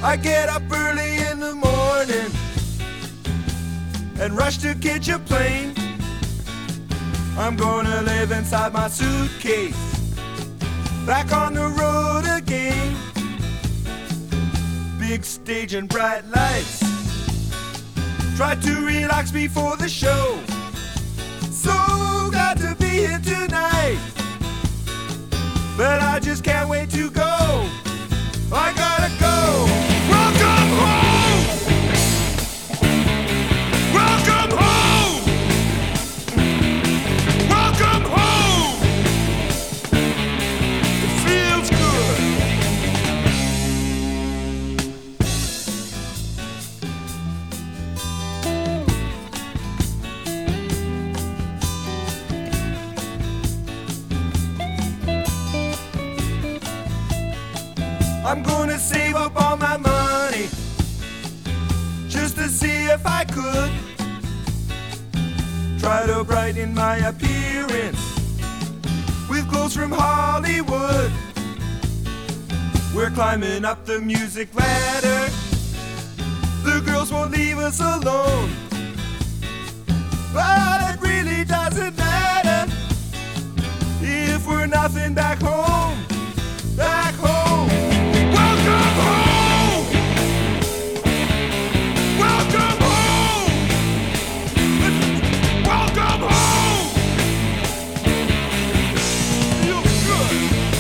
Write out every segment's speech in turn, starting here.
I get up early in the morning and rush to catch a plane. I'm gonna live inside my suitcase, back on the road again. Big stage and bright lights, try to relax before the show. So glad to be here tonight, but I just can't wait to go. I gotta go. Welcome home! Welcome home! Welcome home! It feels good. I'm gonna save up all my money just to see if I could try to brighten my appearance with clothes from Hollywood. We're climbing up the music ladder, the girls won't leave us alone, but it really doesn't matter if we're nothing back home. Back home. Welcome home! Welcome home! Welcome home! Feels good.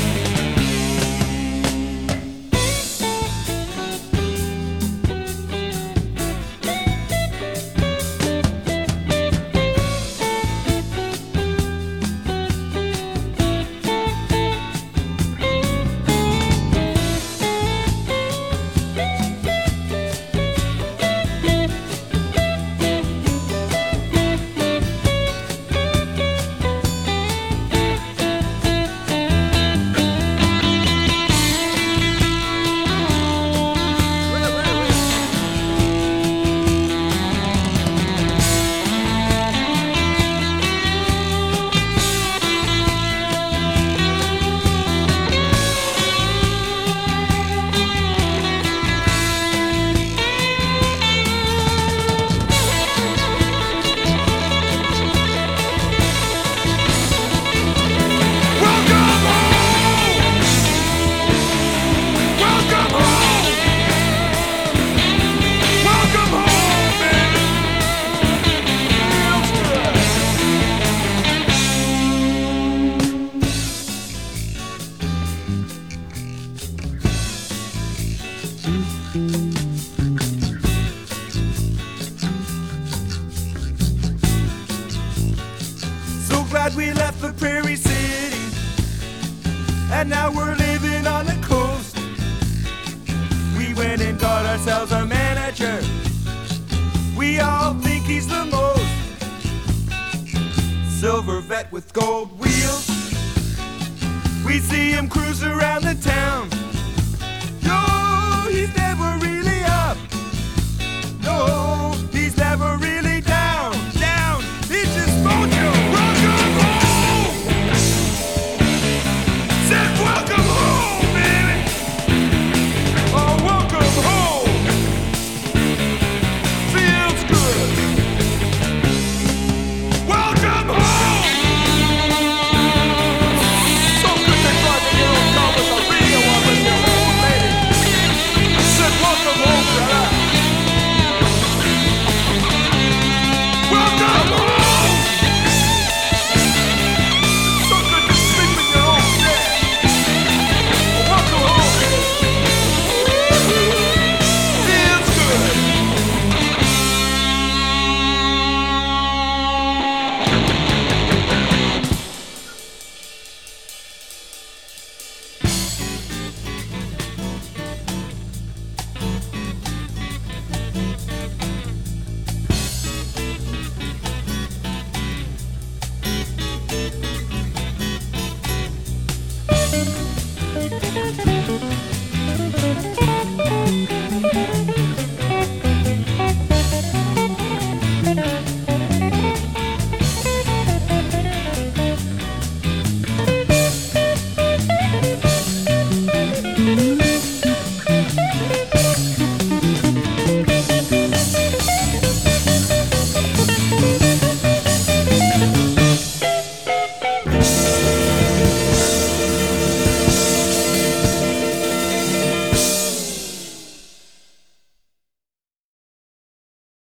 So glad we left the prairie city, and now we're living on the coast. We went and got ourselves a manager, we all think he's the most. Silver vet with gold wheels, we see him cruise around the town. Yo, he's never